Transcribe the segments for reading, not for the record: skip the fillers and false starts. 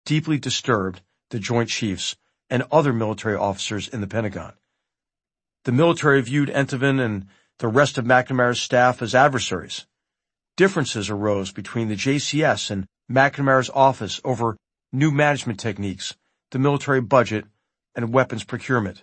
deeply disturbed the Joint Chiefs and other military officers in the Pentagon. The military viewed Entenven and the rest of McNamara's staff as adversaries. Differences arose between the JCS and McNamara's office over new management techniques, the military budget, and weapons procurement.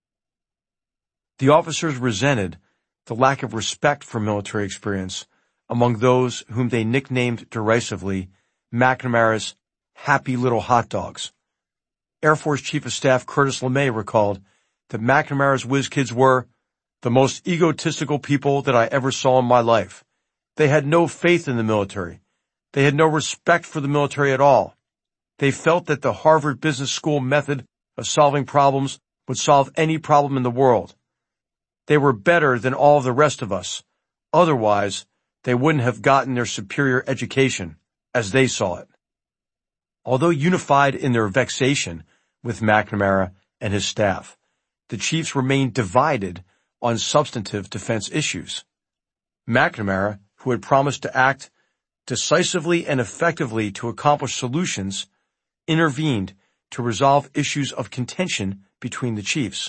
The officers resented the lack of respect for military experience among those whom they nicknamed derisively McNamara's happy little hot dogs. Air Force Chief of Staff Curtis LeMay recalled that McNamara's whiz kids were the most egotistical people that I ever saw in my life. They had no faith in the military. They had no respect for the military at all. They felt that the Harvard Business School method of solving problems would solve any problem in the world. They were better than all of the rest of us. Otherwise, they wouldn't have gotten their superior education, as they saw it. Although unified in their vexation with McNamara and his staff, the chiefs remained divided on substantive defense issues. McNamara, who had promised to act decisively and effectively to accomplish solutions, intervened to resolve issues of contention between the chiefs.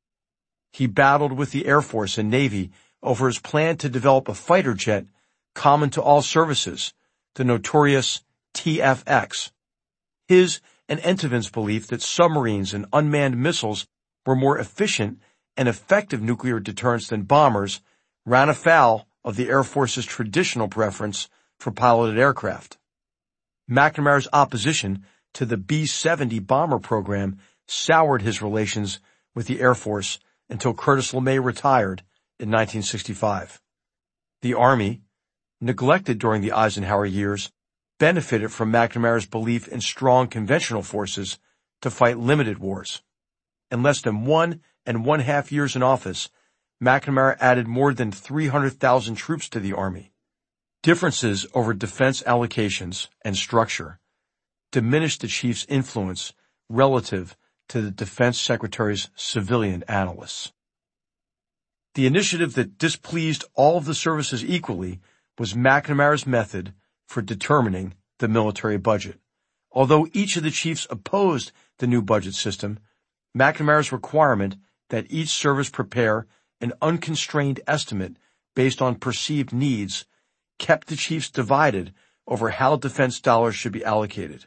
He battled with the Air Force and Navy over his plan to develop a fighter jet common to all services, the notorious TFX. His and Entenven's belief that submarines and unmanned missiles were more efficient and effective nuclear deterrents than bombers ran afoul of the Air Force's traditional preference for piloted aircraft. McNamara's opposition to the B-70 bomber program soured his relations with the Air Force until Curtis LeMay retired in 1965. The Army, neglected during the Eisenhower years, benefited from McNamara's belief in strong conventional forces to fight limited wars. In less than 1.5 years in office, McNamara added more than 300,000 troops to the Army. Differences over defense allocations and structure diminished the chief's influence relative to the Defense Secretary's civilian analysts. The initiative that displeased all of the services equally was McNamara's method for determining the military budget. Although each of the chiefs opposed the new budget system, McNamara's requirement that each service prepare an unconstrained estimate based on perceived needs kept the chiefs divided over how defense dollars should be allocated.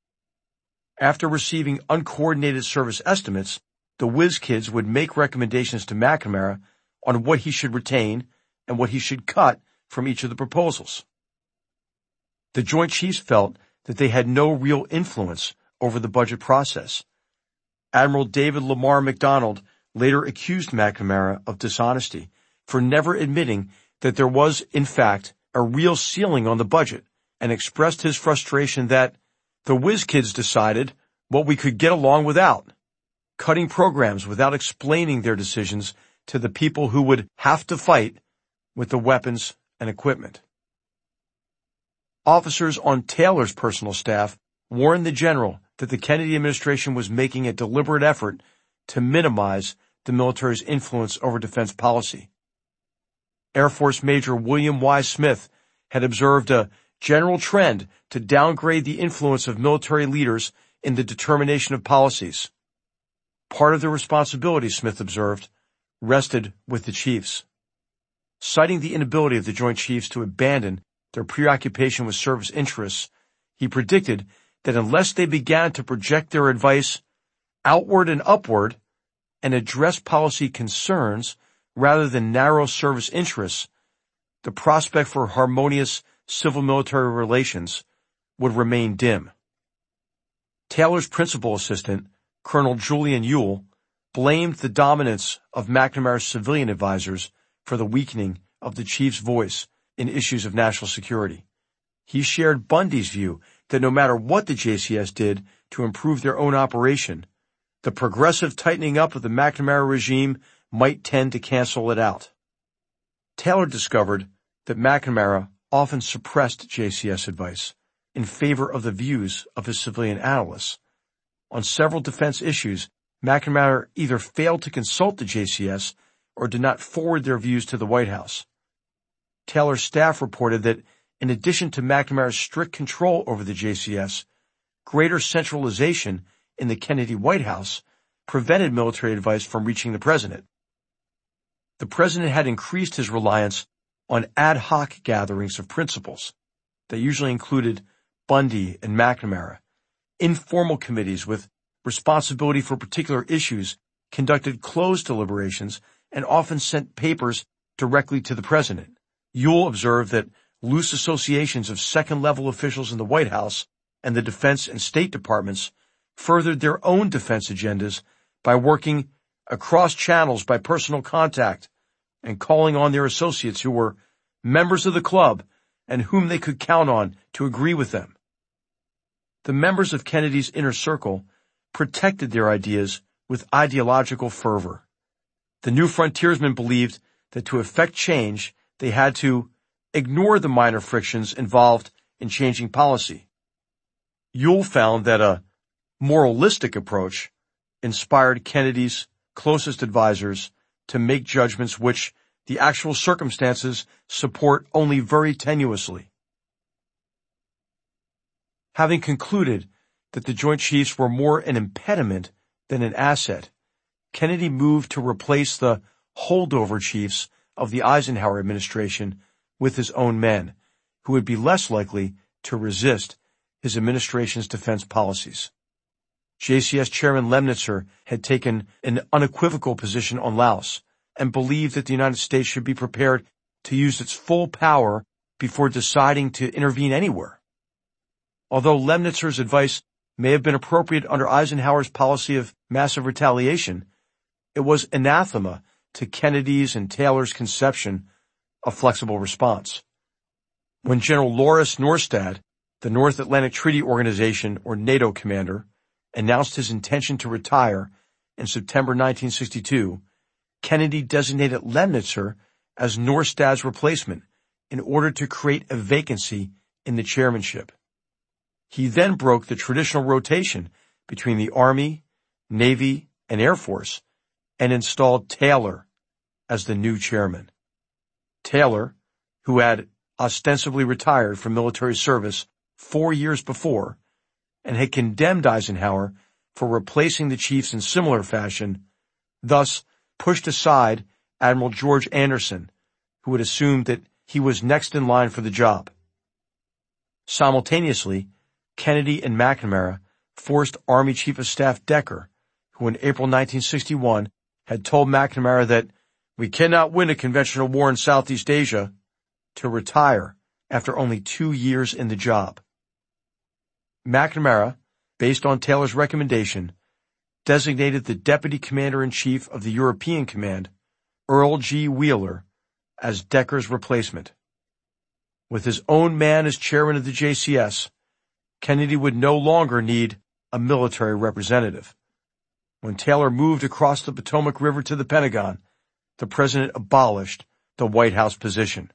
After receiving uncoordinated service estimates, the whiz kids would make recommendations to McNamara on what he should retain and what he should cut from each of the proposals. The Joint Chiefs felt that they had no real influence over the budget process. Admiral David Lamar McDonald later accused McNamara of dishonesty for never admitting that there was, in fact, a real ceiling on the budget, and expressed his frustration that the whiz kids decided what we could get along without, cutting programs without explaining their decisions to the people who would have to fight with the weapons and equipment. Officers on Taylor's personal staff warned the general that the Kennedy administration was making a deliberate effort to minimize the military's influence over defense policy. Air Force Major William Y. Smith had observed a general trend to downgrade the influence of military leaders in the determination of policies. Part of the responsibility, Smith observed, rested with the chiefs. Citing the inability of the Joint Chiefs to abandon their preoccupation with service interests, he predicted that unless they began to project their advice outward and upward and address policy concerns rather than narrow service interests, the prospect for harmonious civil-military relations would remain dim. Taylor's principal assistant, Colonel Julian Ewell, blamed the dominance of McNamara's civilian advisors for the weakening of the chief's voice in issues of national security. He shared Bundy's view that no matter what the JCS did to improve their own operation, the progressive tightening up of the McNamara regime might tend to cancel it out. Taylor discovered that McNamara often suppressed JCS advice in favor of the views of his civilian analysts. On several defense issues, McNamara either failed to consult the JCS or did not forward their views to the White House. Taylor's staff reported that in addition to McNamara's strict control over the JCS, greater centralization in the Kennedy White House prevented military advice from reaching the president. The president had increased his reliance on ad hoc gatherings of principals that usually included Bundy and McNamara. Informal committees with responsibility for particular issues conducted closed deliberations and often sent papers directly to the president. Ewell observed that loose associations of second-level officials in the White House and the Defense and State Departments furthered their own defense agendas by working across channels by personal contact and calling on their associates who were members of the club and whom they could count on to agree with them. The members of Kennedy's inner circle protected their ideas with ideological fervor. The New Frontiersmen believed that to effect change, they had to ignore the minor frictions involved in changing policy. Ewell found that a moralistic approach inspired Kennedy's closest advisors to make judgments which the actual circumstances support only very tenuously. Having concluded that the Joint Chiefs were more an impediment than an asset, Kennedy moved to replace the holdover chiefs of the Eisenhower administration with his own men, who would be less likely to resist his administration's defense policies. JCS Chairman Lemnitzer had taken an unequivocal position on Laos and believed that the United States should be prepared to use its full power before deciding to intervene anywhere. Although Lemnitzer's advice may have been appropriate under Eisenhower's policy of massive retaliation, it was anathema to Kennedy's and Taylor's conception of flexible response. When General Lawrence Norstad, the North Atlantic Treaty Organization, or NATO commander, announced his intention to retire in September 1962, Kennedy designated Lemnitzer as Norstad's replacement in order to create a vacancy in the chairmanship. He then broke the traditional rotation between the Army, Navy, and Air Force and installed Taylor as the new chairman. Taylor, who had ostensibly retired from military service 4 years before and had condemned Eisenhower for replacing the chiefs in similar fashion, thus pushed aside Admiral George Anderson, who had assumed that he was next in line for the job. Simultaneously, Kennedy and McNamara forced Army Chief of Staff Decker, who in April 1961 had told McNamara that "we cannot win a conventional war in Southeast Asia," to retire after only 2 years in the job. McNamara, based on Taylor's recommendation, designated the Deputy Commander-in-Chief of the European Command, Earl G. Wheeler, as Decker's replacement. With his own man as chairman of the JCS, Kennedy would no longer need a military representative. When Taylor moved across the Potomac River to the Pentagon, the president abolished the White House position.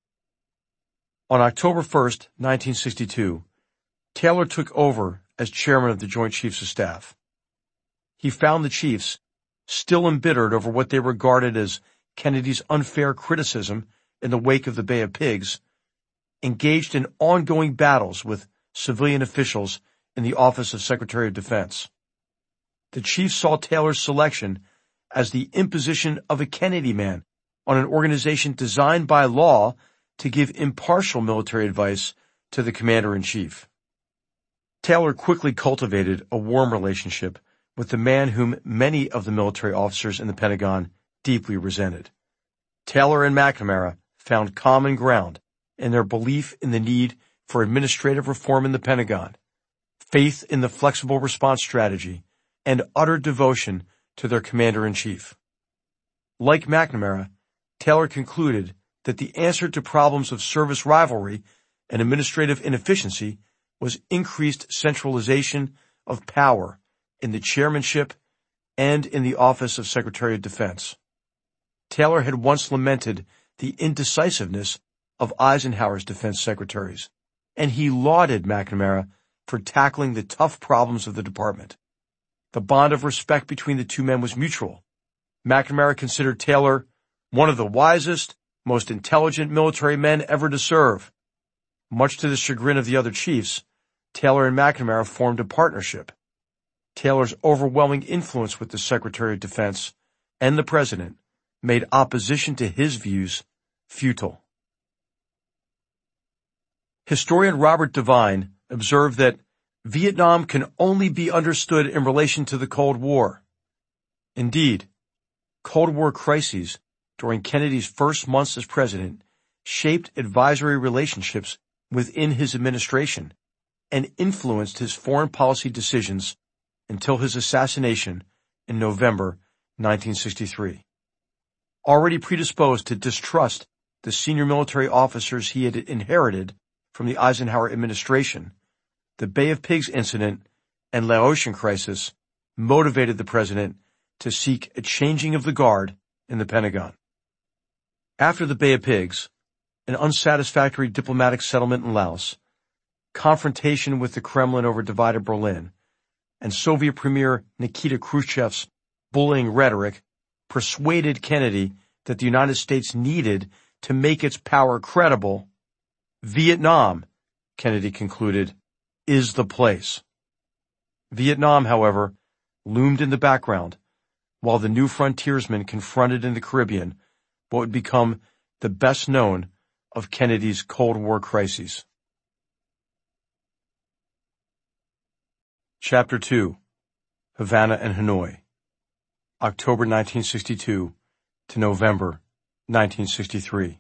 On October 1st, 1962, Taylor took over as chairman of the Joint Chiefs of Staff. He found the chiefs, still embittered over what they regarded as Kennedy's unfair criticism in the wake of the Bay of Pigs, engaged in ongoing battles with civilian officials in the Office of Secretary of Defense. The chiefs saw Taylor's selection as the imposition of a Kennedy man on an organization designed by law to give impartial military advice to the commander-in-chief. Taylor quickly cultivated a warm relationship with the man whom many of the military officers in the Pentagon deeply resented. Taylor and McNamara found common ground in their belief in the need for administrative reform in the Pentagon, faith in the flexible response strategy, and utter devotion to their commander-in-chief. Like McNamara, Taylor concluded that the answer to problems of service rivalry and administrative inefficiency was increased centralization of power in the chairmanship and in the Office of Secretary of Defense. Taylor had once lamented the indecisiveness of Eisenhower's defense secretaries, and he lauded McNamara for tackling the tough problems of the department. The bond of respect between the two men was mutual. McNamara considered Taylor one of the wisest, most intelligent military men ever to serve. Much to the chagrin of the other chiefs, Taylor and McNamara formed a partnership. Taylor's overwhelming influence with the Secretary of Defense and the President made opposition to his views futile. Historian Robert Devine observed that Vietnam can only be understood in relation to the Cold War. Indeed, Cold War crises during Kennedy's first months as president shaped advisory relationships within his administration and influenced his foreign policy decisions until his assassination in November 1963. Already predisposed to distrust the senior military officers he had inherited from the Eisenhower administration, the Bay of Pigs incident and Laotian crisis motivated the president to seek a changing of the guard in the Pentagon. After the Bay of Pigs, an unsatisfactory diplomatic settlement in Laos, confrontation with the Kremlin over divided Berlin, and Soviet Premier Nikita Khrushchev's bullying rhetoric persuaded Kennedy that the United States needed to make its power credible. Vietnam, Kennedy concluded, is the place. Vietnam, however, loomed in the background, while the new frontiersmen confronted in the Caribbean what would become the best known of Kennedy's Cold War crises. Chapter 2. Havana and Hanoi, October 1962 to November 1963.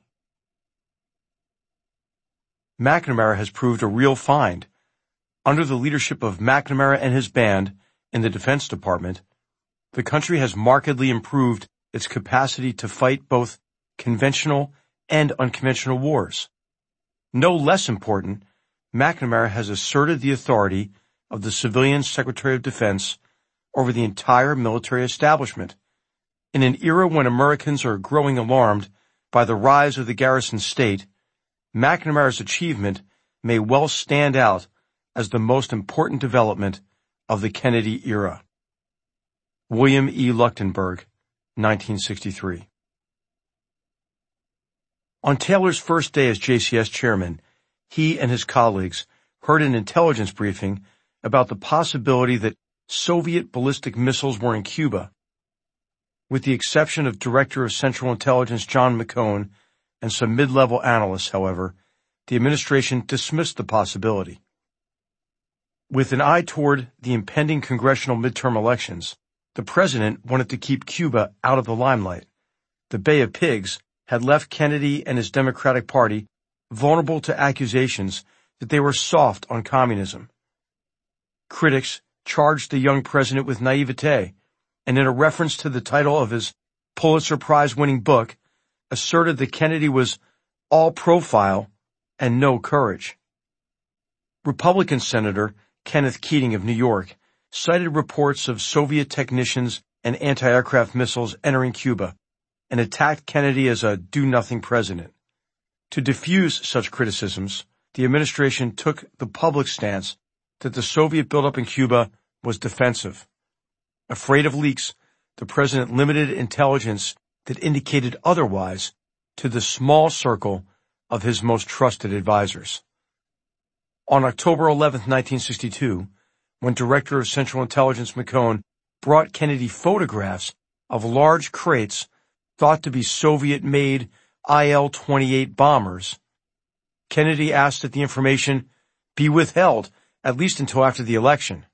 McNamara has proved a real find. Under the leadership of McNamara and his band in the Defense Department, the country has markedly improved its capacity to fight both conventional and unconventional wars. No less important, McNamara has asserted the authority of the civilian Secretary of Defense over the entire military establishment. In an era when Americans are growing alarmed by the rise of the garrison state, McNamara's achievement may well stand out as the most important development of the Kennedy era. William E. Leuchtenberg, 1963. On Taylor's first day as JCS chairman, he and his colleagues heard an intelligence briefing about the possibility that Soviet ballistic missiles were in Cuba. With the exception of Director of Central Intelligence John McCone and some mid-level analysts, however, the administration dismissed the possibility. With an eye toward the impending congressional midterm elections, the president wanted to keep Cuba out of the limelight. The Bay of Pigs had left Kennedy and his Democratic Party vulnerable to accusations that they were soft on communism. Critics charged the young president with naivete, and in a reference to the title of his Pulitzer Prize-winning book, asserted that Kennedy was all profile and no courage. Republican Senator Kenneth Keating of New York cited reports of Soviet technicians and anti-aircraft missiles entering Cuba and attacked Kennedy as a do-nothing president. To diffuse such criticisms, the administration took the public stance that the Soviet buildup in Cuba was defensive. Afraid of leaks, the president limited intelligence that indicated otherwise to the small circle of his most trusted advisors. On October 11, 1962, when Director of Central Intelligence McCone brought Kennedy photographs of large crates thought to be Soviet-made IL-28 bombers, Kennedy asked that the information be withheld at least until after the election.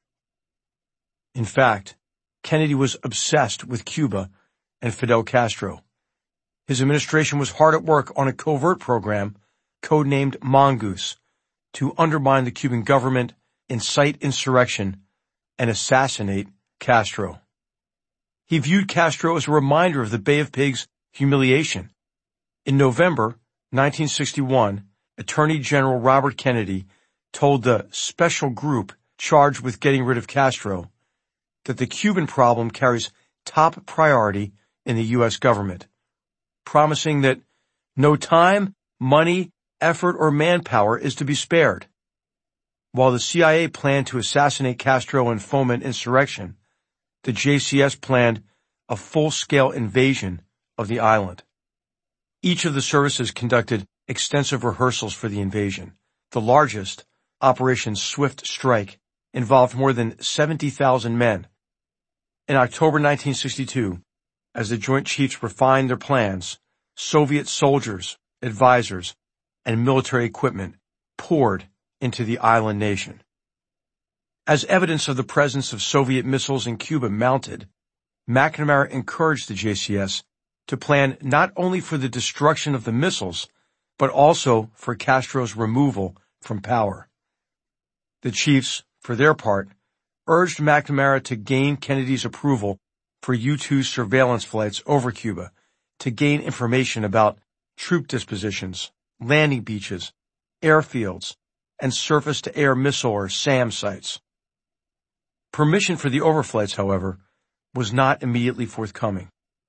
In fact, Kennedy was obsessed with Cuba and Fidel Castro. His administration was hard at work on a covert program, codenamed Mongoose, to undermine the Cuban government, incite insurrection, and assassinate Castro. He viewed Castro as a reminder of the Bay of Pigs humiliation. In November 1961, Attorney General Robert Kennedy told the special group charged with getting rid of Castro that the Cuban problem carries top priority in the U.S. government, promising that no time, money, effort, or manpower is to be spared. While the CIA planned to assassinate Castro and foment insurrection, the JCS planned a full-scale invasion of the island. Each of the services conducted extensive rehearsals for the invasion, the largest Operation Swift Strike, involved more than 70,000 men. In October 1962, as the Joint Chiefs refined their plans, Soviet soldiers, advisors, and military equipment poured into the island nation. As evidence of the presence of Soviet missiles in Cuba mounted, McNamara encouraged the JCS to plan not only for the destruction of the missiles, but also for Castro's removal from power. The chiefs, for their part, urged McNamara to gain Kennedy's approval for U-2 surveillance flights over Cuba to gain information about troop dispositions, landing beaches, airfields, and surface-to-air missile or SAM sites. Permission for the overflights, however, was not immediately forthcoming.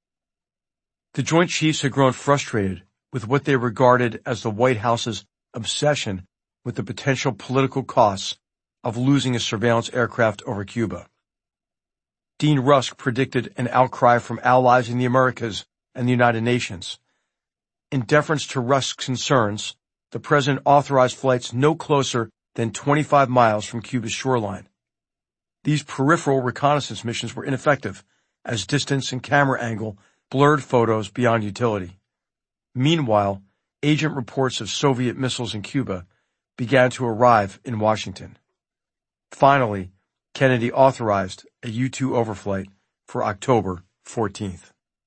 The Joint Chiefs had grown frustrated with what they regarded as the White House's obsession with the potential political costs of losing a surveillance aircraft over Cuba. Dean Rusk predicted an outcry from allies in the Americas and the United Nations. In deference to Rusk's concerns, the President authorized flights no closer than 25 miles from Cuba's shoreline. These peripheral reconnaissance missions were ineffective, as distance and camera angle blurred photos beyond utility. Meanwhile, agent reports of Soviet missiles in Cuba began to arrive in Washington. Finally, Kennedy authorized a U-2 overflight for October 14th.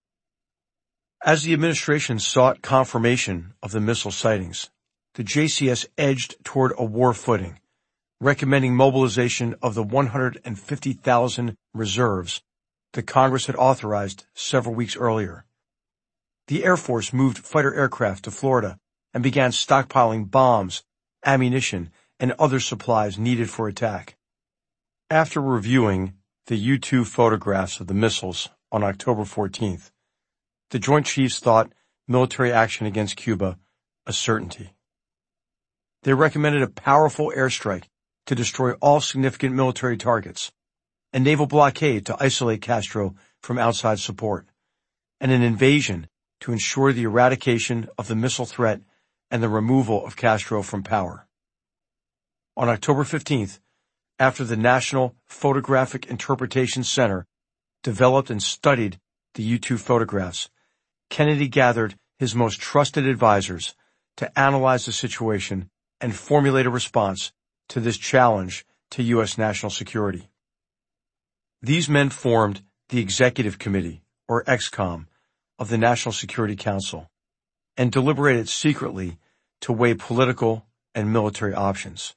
As the administration sought confirmation of the missile sightings, the JCS edged toward a war footing, recommending mobilization of the 150,000 reserves the Congress had authorized several weeks earlier. The Air Force moved fighter aircraft to Florida and began stockpiling bombs, ammunition, and other supplies needed for attack. After reviewing the U-2 photographs of the missiles on October 14th, the Joint Chiefs thought military action against Cuba a certainty. They recommended a powerful airstrike to destroy all significant military targets, a naval blockade to isolate Castro from outside support, and an invasion to ensure the eradication of the missile threat and the removal of Castro from power. On October 15th, after the National Photographic Interpretation Center developed and studied the U-2 photographs, Kennedy gathered his most trusted advisors to analyze the situation and formulate a response to this challenge to U.S. national security. These men formed the Executive Committee, or ExComm, of the National Security Council, and deliberated secretly to weigh political and military options.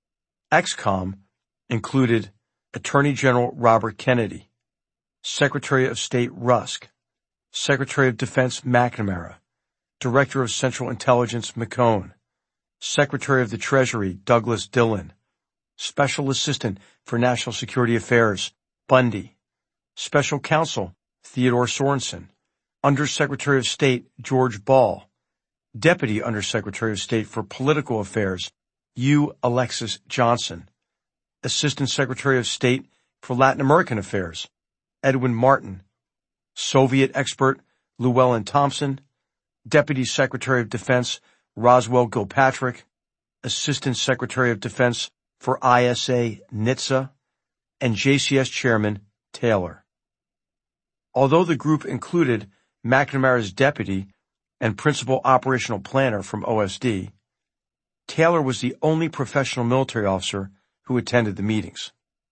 ExComm included Attorney General Robert Kennedy, Secretary of State Rusk, Secretary of Defense McNamara, Director of Central Intelligence McCone, Secretary of the Treasury Douglas Dillon, Special Assistant for National Security Affairs Bundy, Special Counsel Theodore Sorensen, Undersecretary of State George Ball, Deputy Undersecretary of State for Political Affairs U. Alexis Johnson, Assistant Secretary of State for Latin American Affairs Edwin Martin, Soviet expert Llewellyn Thompson, Deputy Secretary of Defense Roswell Gilpatrick, Assistant Secretary of Defense for ISA NHTSA, and JCS Chairman Taylor. Although the group included McNamara's deputy and principal operational planner from OSD, Taylor was the only professional military officer who attended the meetings.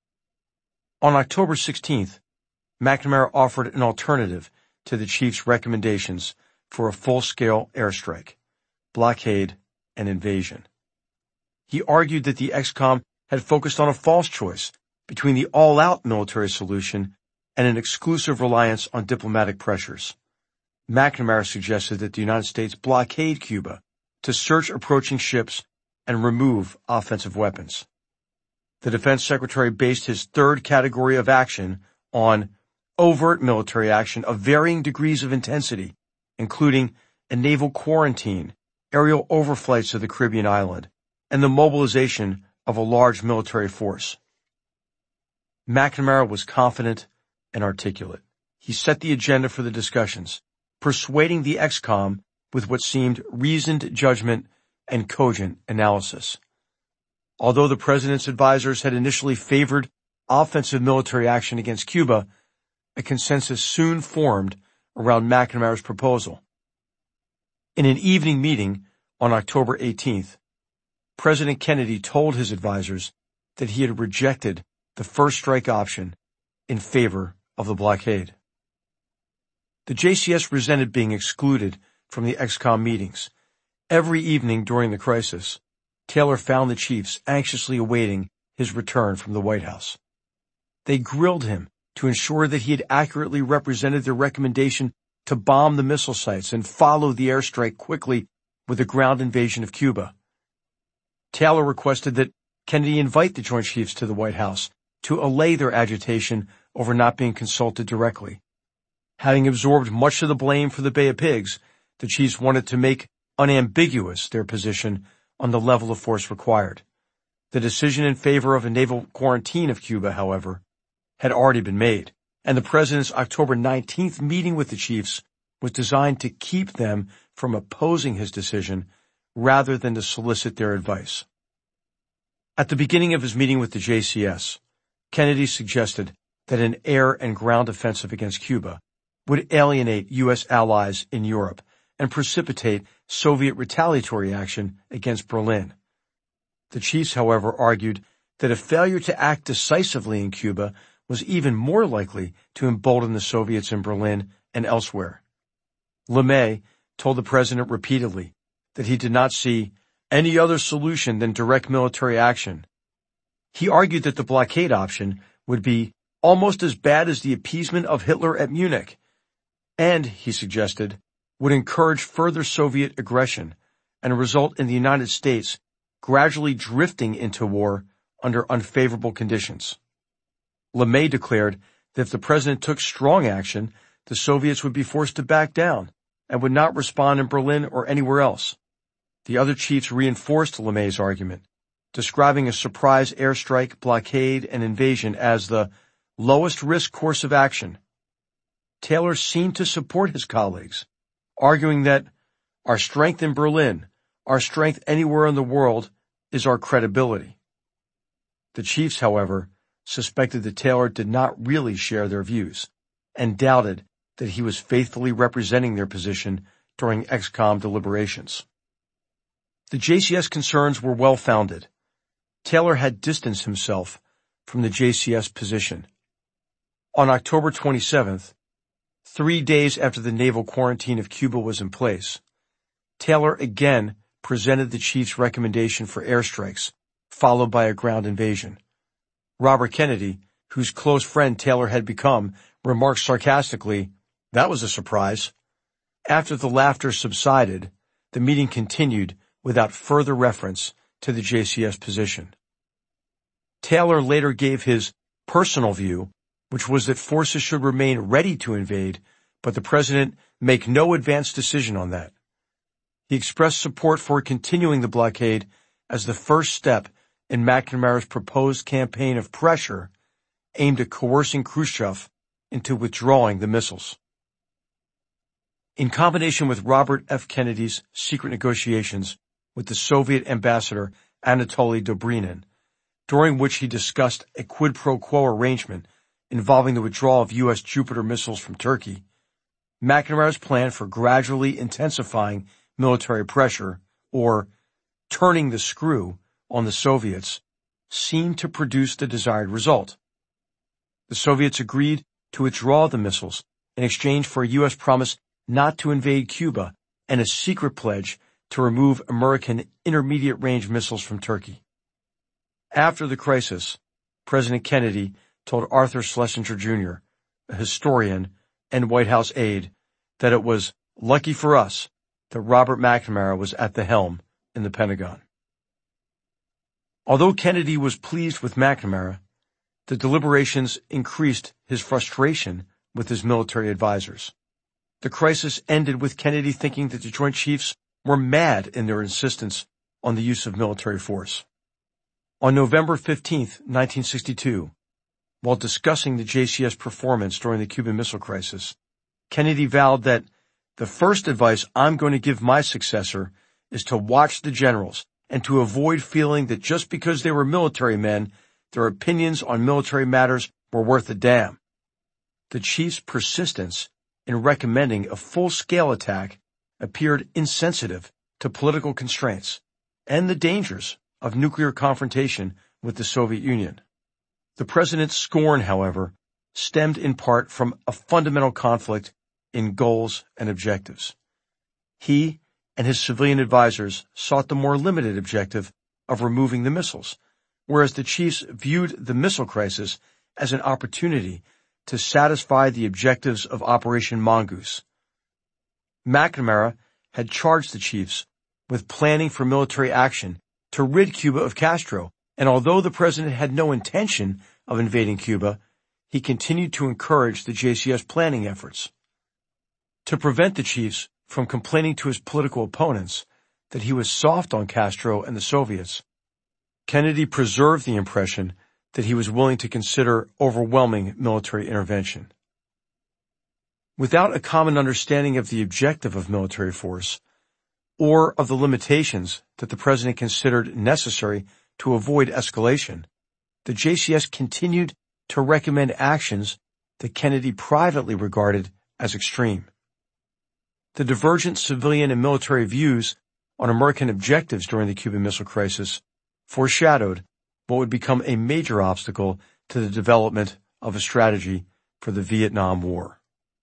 On October 16th, McNamara offered an alternative to the chief's recommendations for a full-scale airstrike, blockade, and invasion. He argued that the ExComm had focused on a false choice between the all-out military solution and an exclusive reliance on diplomatic pressures. McNamara suggested that the United States blockade Cuba to search approaching ships and remove offensive weapons. The Defense Secretary based his third category of action on overt military action of varying degrees of intensity, including a naval quarantine, aerial overflights of the Caribbean island, and the mobilization of a large military force. McNamara was confident and articulate. He set the agenda for the discussions, persuading the ExComm with what seemed reasoned judgment and cogent analysis. Although the president's advisors had initially favored offensive military action against Cuba, a consensus soon formed around McNamara's proposal. In an evening meeting on October 18th, President Kennedy told his advisors that he had rejected the first strike option in favor of the blockade. The JCS resented being excluded from the ExComm meetings. Every evening during the crisis, Taylor found the chiefs anxiously awaiting his return from the White House. They grilled him to ensure that he had accurately represented their recommendation to bomb the missile sites and follow the airstrike quickly with a ground invasion of Cuba. Taylor requested that Kennedy invite the Joint Chiefs to the White House to allay their agitation over not being consulted directly. Having absorbed much of the blame for the Bay of Pigs, the chiefs wanted to make unambiguous their position on the level of force required. The decision in favor of a naval quarantine of Cuba, however, had already been made, and the president's October 19th meeting with the chiefs was designed to keep them from opposing his decision rather than to solicit their advice. At the beginning of his meeting with the JCS, Kennedy suggested that an air and ground offensive against Cuba would alienate U.S. allies in Europe and precipitate Soviet retaliatory action against Berlin. The chiefs, however, argued that a failure to act decisively in Cuba was even more likely to embolden the Soviets in Berlin and elsewhere. LeMay told the president repeatedly that he did not see any other solution than direct military action. He argued that the blockade option would be almost as bad as the appeasement of Hitler at Munich, and, he suggested, would encourage further Soviet aggression and result in the United States gradually drifting into war under unfavorable conditions. LeMay declared that if the president took strong action, the Soviets would be forced to back down and would not respond in Berlin or anywhere else. The other chiefs reinforced LeMay's argument, describing a surprise airstrike, blockade, and invasion as the lowest risk course of action. Taylor seemed to support his colleagues, arguing that our strength in Berlin, our strength anywhere in the world, is our credibility. The chiefs, however, suspected that Taylor did not really share their views and doubted that he was faithfully representing their position during ExComm deliberations. The JCS concerns were well-founded. Taylor had distanced himself from the JCS position. On October 27th, 3 days after the naval quarantine of Cuba was in place, Taylor again presented the chief's recommendation for airstrikes, followed by a ground invasion. Robert Kennedy, whose close friend Taylor had become, remarked sarcastically, "That was a surprise." After the laughter subsided, the meeting continued without further reference to the JCS position. Taylor later gave his personal view, which was that forces should remain ready to invade, but the president make no advance decision on that. He expressed support for continuing the blockade as the first step in McNamara's proposed campaign of pressure aimed at coercing Khrushchev into withdrawing the missiles. In combination with Robert F. Kennedy's secret negotiations with the Soviet ambassador Anatoly Dobrynin, during which he discussed a quid pro quo arrangement involving the withdrawal of U.S. Jupiter missiles from Turkey, McNamara's plan for gradually intensifying military pressure, or turning the screw on the Soviets, seemed to produce the desired result. The Soviets agreed to withdraw the missiles in exchange for a U.S. promise not to invade Cuba and a secret pledge to remove American intermediate-range missiles from Turkey. After the crisis, President Kennedy told Arthur Schlesinger, Jr., a historian and White House aide, that it was lucky for us that Robert McNamara was at the helm in the Pentagon. Although Kennedy was pleased with McNamara, the deliberations increased his frustration with his military advisors. The crisis ended with Kennedy thinking that the Joint Chiefs were mad in their insistence on the use of military force. On November 15, 1962, while discussing the JCS performance during the Cuban Missile Crisis, Kennedy vowed that the first advice I'm going to give my successor is to watch the generals and to avoid feeling that just because they were military men, their opinions on military matters were worth a damn. The chief's persistence in recommending a full-scale attack appeared insensitive to political constraints and the dangers of nuclear confrontation with the Soviet Union. The president's scorn, however, stemmed in part from a fundamental conflict in goals and objectives. He and his civilian advisors sought the more limited objective of removing the missiles, whereas the chiefs viewed the missile crisis as an opportunity to satisfy the objectives of Operation Mongoose. McNamara had charged the chiefs with planning for military action to rid Cuba of Castro, and although the president had no intention of invading Cuba, he continued to encourage the JCS planning efforts. To prevent the chiefs from complaining to his political opponents that he was soft on Castro and the Soviets, Kennedy preserved the impression that he was willing to consider overwhelming military intervention. Without a common understanding of the objective of military force, or of the limitations that the president considered necessary to avoid escalation, the JCS continued to recommend actions that Kennedy privately regarded as extreme. The divergent civilian and military views on American objectives during the Cuban Missile Crisis foreshadowed what would become a major obstacle to the development of a strategy for the Vietnam War.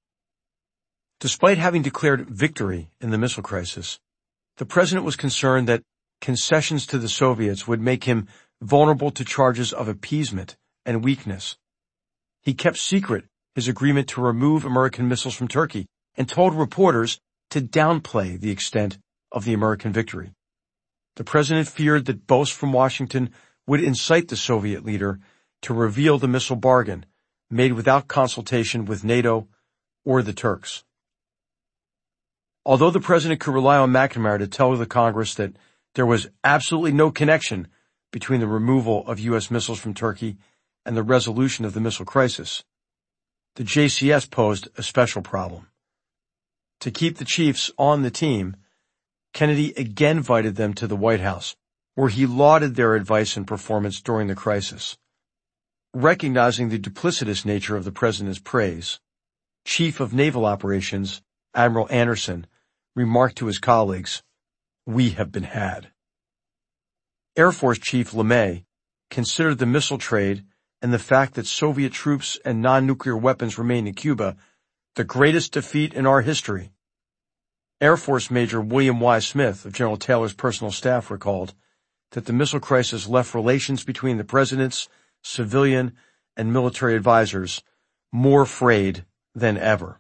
Despite having declared victory in the missile crisis, the president was concerned that concessions to the Soviets would make him vulnerable to charges of appeasement and weakness. He kept secret his agreement to remove American missiles from Turkey and told reporters to downplay the extent of the American victory. The president feared that boasts from Washington would incite the Soviet leader to reveal the missile bargain made without consultation with NATO or the Turks. Although the president could rely on McNamara to tell the Congress that there was absolutely no connection between the removal of U.S. missiles from Turkey and the resolution of the missile crisis, the JCS posed a special problem. To keep the chiefs on the team, Kennedy again invited them to the White House, where he lauded their advice and performance during the crisis. Recognizing the duplicitous nature of the president's praise, Chief of Naval Operations, Admiral Anderson, remarked to his colleagues, "We have been had." Air Force Chief LeMay considered the missile trade and the fact that Soviet troops and non-nuclear weapons remained in Cuba the greatest defeat in our history. Air Force Major William Y. Smith of General Taylor's personal staff recalled that the missile crisis left relations between the president's civilian and military advisors more frayed than ever.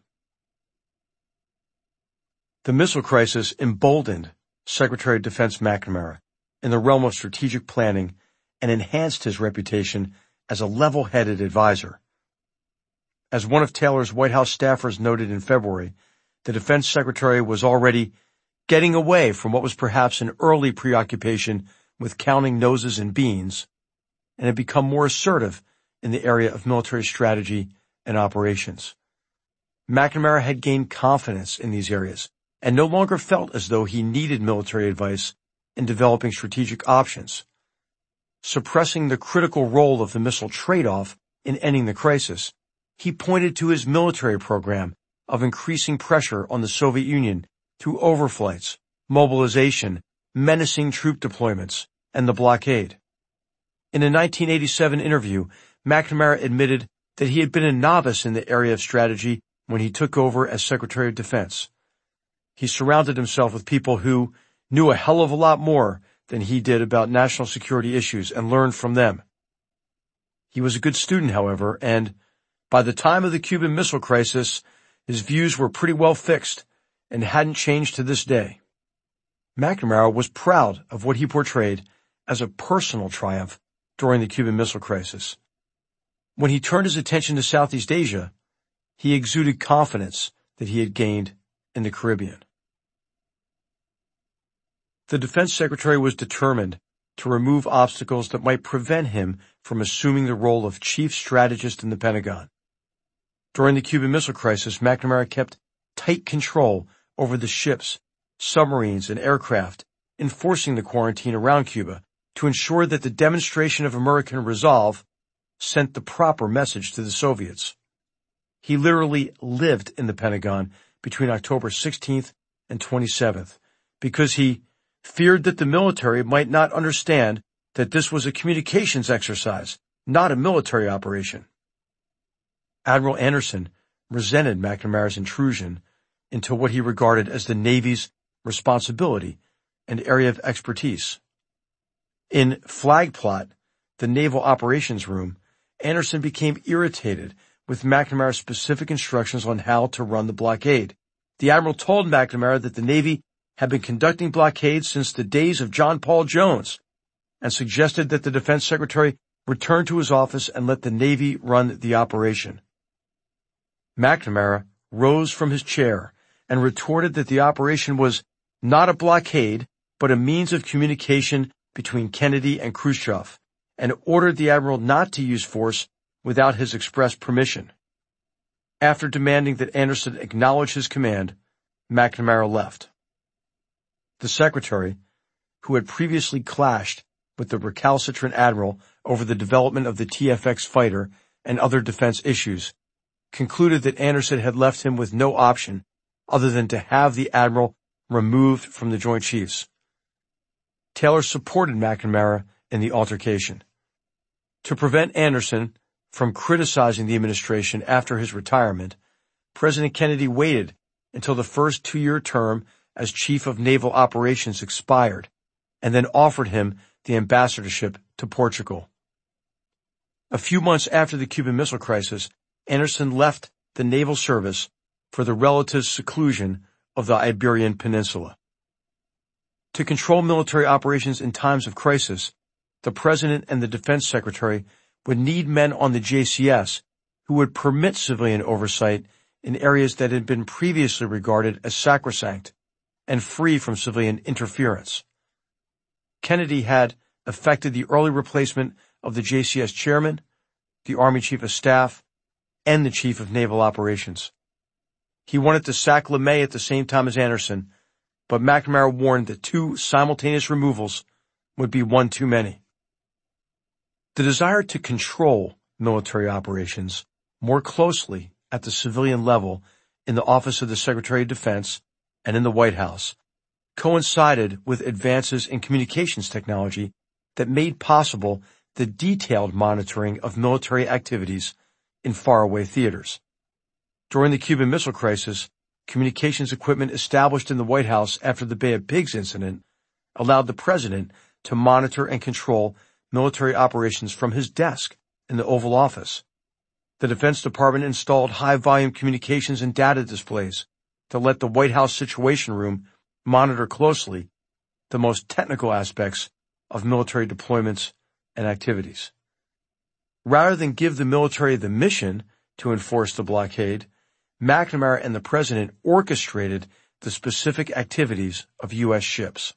The missile crisis emboldened Secretary of Defense McNamara in the realm of strategic planning and enhanced his reputation as a level-headed advisor. As one of Taylor's White House staffers noted in February, the Defense Secretary was already getting away from what was perhaps an early preoccupation with counting noses and beans, and had become more assertive in the area of military strategy and operations. McNamara had gained confidence in these areas and no longer felt as though he needed military advice in developing strategic options. Suppressing the critical role of the missile trade-off in ending the crisis, he pointed to his military program of increasing pressure on the Soviet Union through overflights, mobilization, menacing troop deployments, and the blockade. In a 1987 interview, McNamara admitted that he had been a novice in the area of strategy when he took over as Secretary of Defense. He surrounded himself with people who knew a hell of a lot more than he did about national security issues and learned from them. He was a good student, however, and by the time of the Cuban Missile Crisis, his views were pretty well fixed and hadn't changed to this day. McNamara was proud of what he portrayed as a personal triumph during the Cuban Missile Crisis. When he turned his attention to Southeast Asia, he exuded confidence that he had gained in the Caribbean. The Defense Secretary was determined to remove obstacles that might prevent him from assuming the role of chief strategist in the Pentagon. During the Cuban Missile Crisis, McNamara kept tight control over the ships, submarines, and aircraft enforcing the quarantine around Cuba to ensure that the demonstration of American resolve sent the proper message to the Soviets. He literally lived in the Pentagon between October 16th and 27th because he feared that the military might not understand that this was a communications exercise, not a military operation. Admiral Anderson resented McNamara's intrusion into what he regarded as the Navy's responsibility and area of expertise. In Flag Plot, the Naval Operations Room, Anderson became irritated with McNamara's specific instructions on how to run the blockade. The admiral told McNamara that the Navy had been conducting blockades since the days of John Paul Jones and suggested that the Defense Secretary return to his office and let the Navy run the operation. McNamara rose from his chair and retorted that the operation was not a blockade, but a means of communication between Kennedy and Khrushchev, and ordered the admiral not to use force without his express permission. After demanding that Anderson acknowledge his command, McNamara left. The secretary, who had previously clashed with the recalcitrant admiral over the development of the TFX fighter and other defense issues, concluded that Anderson had left him with no option other than to have the admiral removed from the Joint Chiefs. Taylor supported McNamara in the altercation. To prevent Anderson from criticizing the administration after his retirement, President Kennedy waited until the first 2-year term as Chief of Naval Operations expired, and then offered him the ambassadorship to Portugal. A few months after the Cuban Missile Crisis, Anderson left the naval service for the relative seclusion of the Iberian Peninsula. To control military operations in times of crisis, the President and the Defense Secretary would need men on the JCS who would permit civilian oversight in areas that had been previously regarded as sacrosanct and free from civilian interference. Kennedy had effected the early replacement of the JCS chairman, the Army Chief of Staff, and the Chief of Naval Operations. He wanted to sack LeMay at the same time as Anderson, but McNamara warned that 2 simultaneous removals would be one too many. The desire to control military operations more closely at the civilian level in the Office of the Secretary of Defense and in the White House coincided with advances in communications technology that made possible the detailed monitoring of military activities in faraway theaters. During the Cuban Missile Crisis, communications equipment established in the White House after the Bay of Pigs incident allowed the President to monitor and control military operations from his desk in the Oval Office. The Defense Department installed high-volume communications and data displays to let the White House Situation Room monitor closely the most technical aspects of military deployments and activities. Rather than give the military the mission to enforce the blockade, McNamara and the President orchestrated the specific activities of U.S. ships.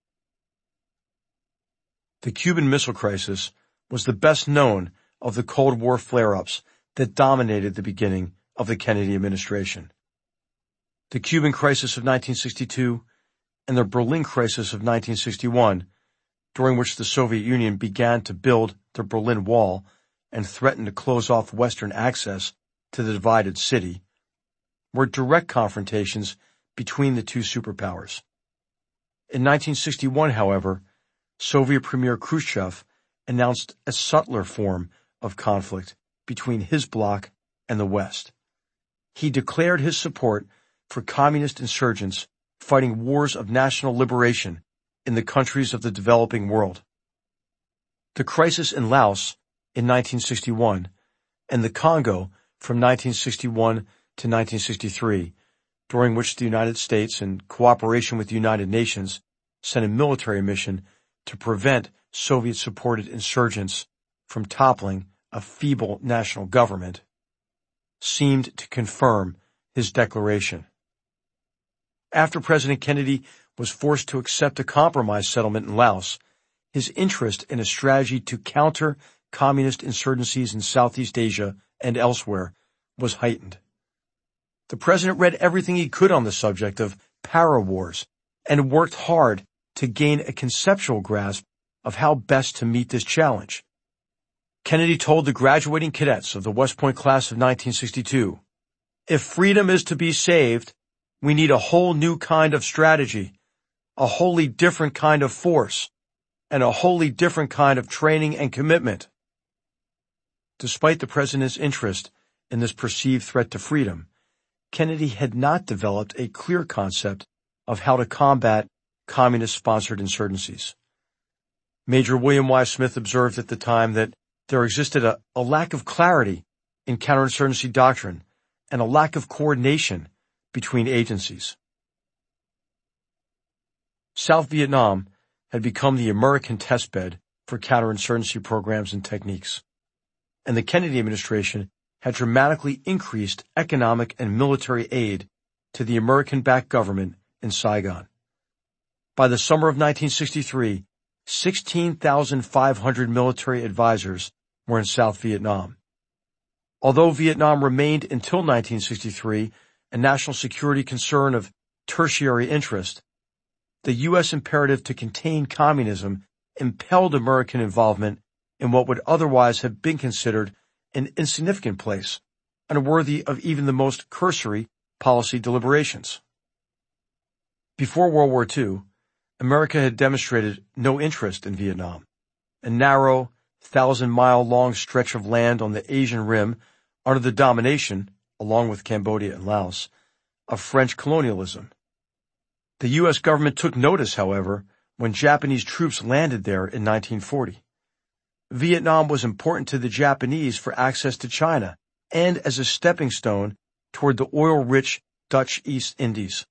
The Cuban Missile Crisis was the best known of the Cold War flare-ups that dominated the beginning of the Kennedy administration. The Cuban Crisis of 1962 and the Berlin Crisis of 1961, during which the Soviet Union began to build the Berlin Wall and threatened to close off Western access to the divided city, were direct confrontations between the two superpowers. In 1961, however, Soviet Premier Khrushchev announced a subtler form of conflict between his bloc and the West. He declared his support for communist insurgents fighting wars of national liberation in the countries of the developing world. The crisis in Laos in 1961 and the Congo from 1961 to 1963, during which the United States, in cooperation with the United Nations, sent a military mission to prevent Soviet-supported insurgents from toppling a feeble national government, seemed to confirm his declaration. After President Kennedy was forced to accept a compromise settlement in Laos, his interest in a strategy to counter communist insurgencies in Southeast Asia and elsewhere was heightened. The president read everything he could on the subject of para-wars and worked hard to gain a conceptual grasp of how best to meet this challenge. Kennedy told the graduating cadets of the West Point class of 1962, "If freedom is to be saved, we need a whole new kind of strategy, a wholly different kind of force, and a wholly different kind of training and commitment." Despite the president's interest in this perceived threat to freedom, Kennedy had not developed a clear concept of how to combat communist-sponsored insurgencies. Major William Y. Smith observed at the time that there existed a lack of clarity in counterinsurgency doctrine and a lack of coordination between agencies. South Vietnam had become the American testbed for counterinsurgency programs and techniques, and the Kennedy administration had dramatically increased economic and military aid to the American-backed government in Saigon. By the summer of 1963, 16,500 military advisors were in South Vietnam. Although Vietnam remained until 1963 a national security concern of tertiary interest, the U.S. imperative to contain communism impelled American involvement in what would otherwise have been considered an insignificant place, unworthy of even the most cursory policy deliberations. Before World War II, America had demonstrated no interest in Vietnam, a narrow, 1,000-mile-long stretch of land on the Asian Rim under the domination, along with Cambodia and Laos, of French colonialism. The U.S. government took notice, however, when Japanese troops landed there in 1940. Vietnam was important to the Japanese for access to China and as a stepping stone toward the oil-rich Dutch East Indies.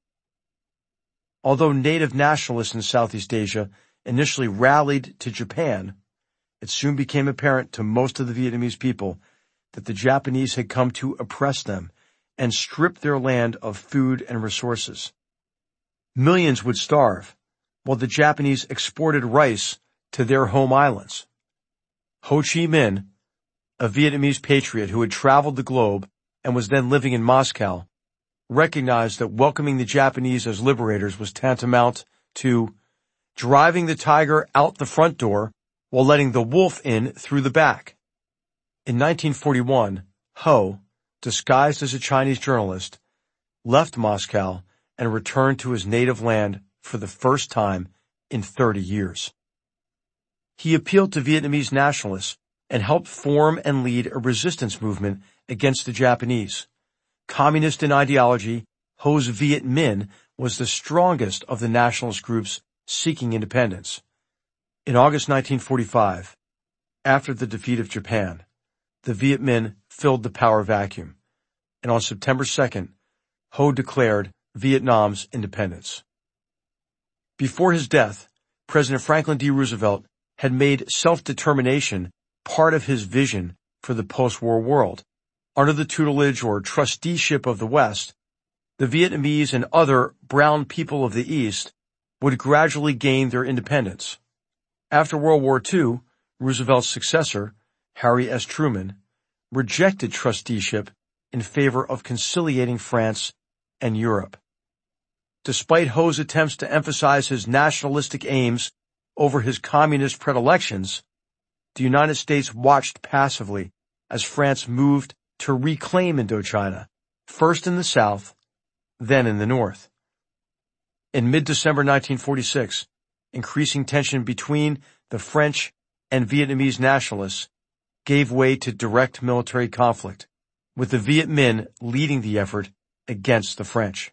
Although native nationalists in Southeast Asia initially rallied to Japan, it soon became apparent to most of the Vietnamese people that the Japanese had come to oppress them and strip their land of food and resources. Millions would starve, while the Japanese exported rice to their home islands. Ho Chi Minh, a Vietnamese patriot who had traveled the globe and was then living in Moscow, recognized that welcoming the Japanese as liberators was tantamount to driving the tiger out the front door while letting the wolf in through the back. In 1941, Ho, disguised as a Chinese journalist, left Moscow and returned to his native land for the first time in 30 years. He appealed to Vietnamese nationalists and helped form and lead a resistance movement against the Japanese. Communist in ideology, Ho's Viet Minh was the strongest of the nationalist groups seeking independence. In August 1945, after the defeat of Japan, the Viet Minh filled the power vacuum, and on September 2nd, Ho declared Vietnam's independence. Before his death, President Franklin D. Roosevelt had made self-determination part of his vision for the post-war world. Under the tutelage or trusteeship of the West, the Vietnamese and other brown people of the East would gradually gain their independence. After World War II, Roosevelt's successor, Harry S. Truman, rejected trusteeship in favor of conciliating France and Europe. Despite Ho's attempts to emphasize his nationalistic aims over his communist predilections, the United States watched passively as France moved to reclaim Indochina, first in the south, then in the north. In mid-December 1946, increasing tension between the French and Vietnamese nationalists gave way to direct military conflict, with the Viet Minh leading the effort against the French.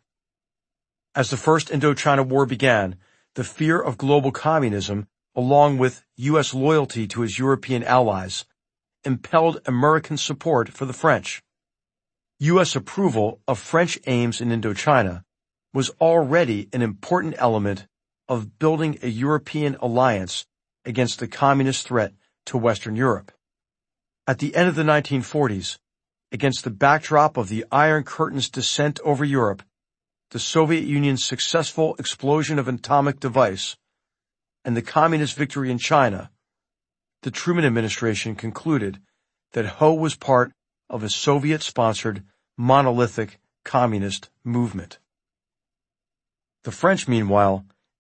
As the First Indochina War began, the fear of global communism, along with U.S. loyalty to his European allies, impelled American support for the French. U.S. approval of French aims in Indochina was already an important element of building a European alliance against the communist threat to Western Europe. At the end of the 1940s, against the backdrop of the Iron Curtain's descent over Europe, the Soviet Union's successful explosion of an atomic device, and the communist victory in China, the Truman administration concluded that Ho was part of a Soviet-sponsored monolithic communist movement. The French, meanwhile,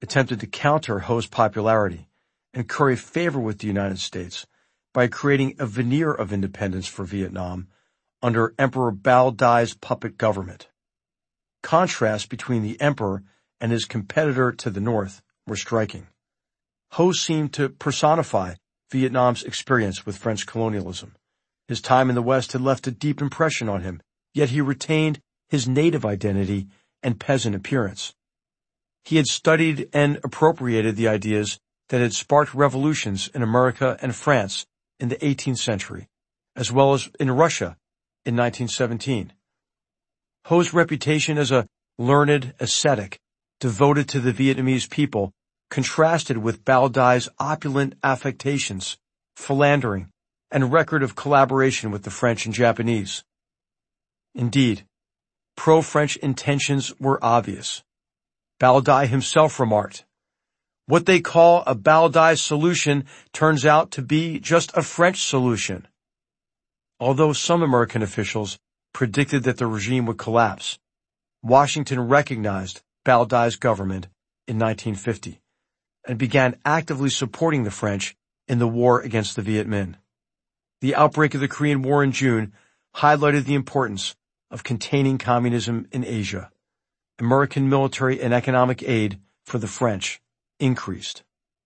attempted to counter Ho's popularity and curry favor with the United States by creating a veneer of independence for Vietnam under Emperor Bao Dai's puppet government. Contrasts between the emperor and his competitor to the north were striking. Ho seemed to personify Vietnam's experience with French colonialism. His time in the West had left a deep impression on him, yet he retained his native identity and peasant appearance. He had studied and appropriated the ideas that had sparked revolutions in America and France in the 18th century, as well as in Russia in 1917. Ho's reputation as a learned ascetic devoted to the Vietnamese people contrasted with Bao Dai's opulent affectations, philandering, and record of collaboration with the French and Japanese. Indeed, pro-French intentions were obvious. Bao Dai himself remarked, "What they call a Bao Dai solution turns out to be just a French solution." Although some American officials predicted that the regime would collapse, Washington recognized Bao Dai's government in 1950 and began actively supporting the French in the war against the Viet Minh. The outbreak of the Korean War in June highlighted the importance of containing communism in Asia. American military and economic aid for the French increased.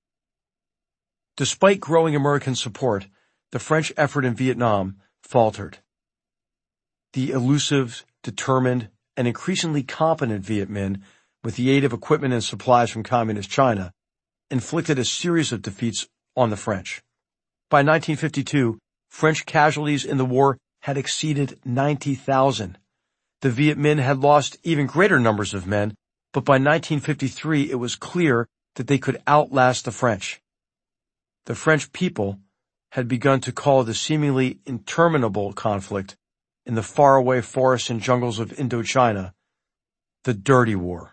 Despite growing American support, the French effort in Vietnam faltered. The elusive, determined, and increasingly competent Viet Minh, with the aid of equipment and supplies from Communist China, inflicted a series of defeats on the French. By 1952, French casualties in the war had exceeded 90,000. The Viet Minh had lost even greater numbers of men, but by 1953 it was clear that they could outlast the French. The French people had begun to call the seemingly interminable conflict in the faraway forests and jungles of Indochina the Dirty War.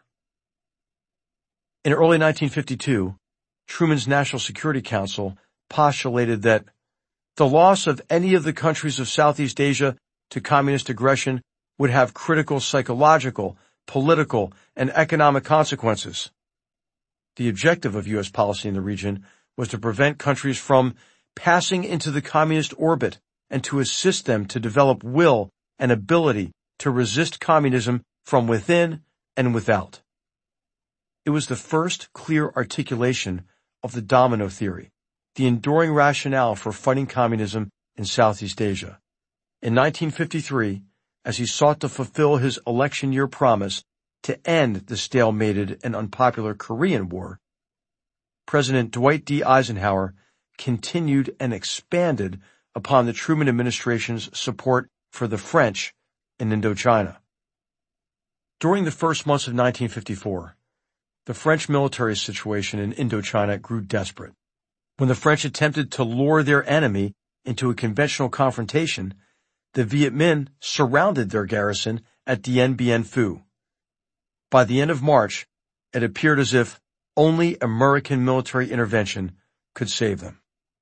In early 1952, Truman's National Security Council postulated that the loss of any of the countries of Southeast Asia to communist aggression would have critical psychological, political, and economic consequences. The objective of U.S. policy in the region was to prevent countries from passing into the communist orbit and to assist them to develop will and ability to resist communism from within and without. It was the first clear articulation of the domino theory, the enduring rationale for fighting communism in Southeast Asia. In 1953, as he sought to fulfill his election year promise to end the stalemated and unpopular Korean War, President Dwight D. Eisenhower continued and expanded upon the Truman administration's support for the French in Indochina. During the first months of 1954, the French military situation in Indochina grew desperate. When the French attempted to lure their enemy into a conventional confrontation, the Viet Minh surrounded their garrison at Dien Bien Phu. By the end of March, it appeared as if only American military intervention could save them.